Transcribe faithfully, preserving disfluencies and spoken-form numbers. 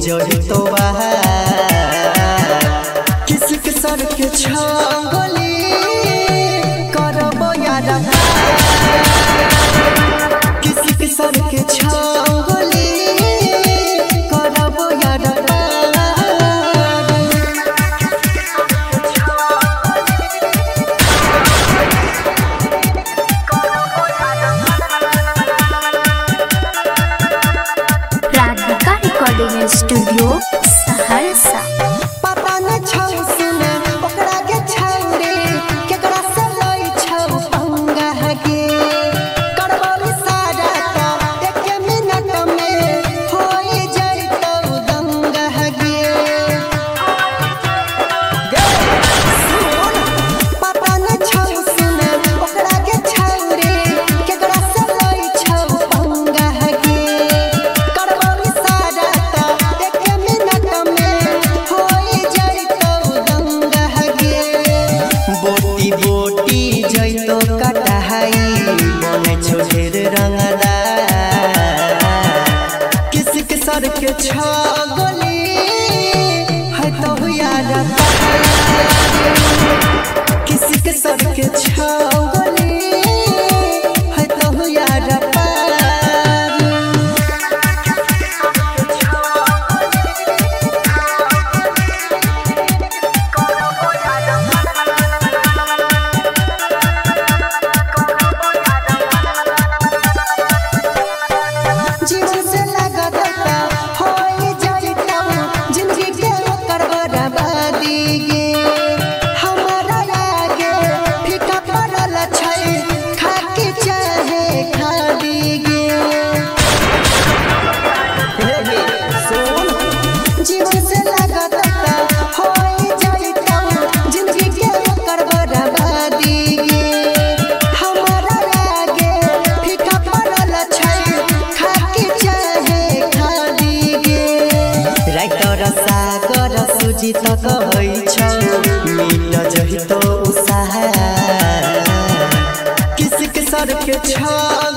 जही तो किसी के सर के छांगली करबो यार किसी के सर के छांगली करबो यार राधिका रिकॉर्डिंग स्टूडियो सहरसा। पता न छौ सुने ओकरा के छौरे केकरा से लई छौ पंगा के करबो सारा का एक मिनट में होई जइतौ दंगा गे पता न छौ सुने ओकरा के छौरे केकरा से लई छौ पंगा के करबो सारा का एक मिनट में होई जइतौ दंगा गे बोटी बोटी जइतो कटहाई बने छोटेर रंगदा किसी के सर के छागली है तो यार किसी के सर के छागली है तो यार जीवन से लगता होई जइतौ जिंदगी के ओकर बर्बादी गे हमारा लागे फीका पड़ल छै खाके चाहे खाली गे जीवन से लगता होई जइतौ जिंदगी के ओकर बर्बादी गे हमारा लागे फीका पड़ल छै खाके चाहे खाली गे राइटर सागर सुजित कहै छौ मिट जही तो उसाह किसी के सर के छा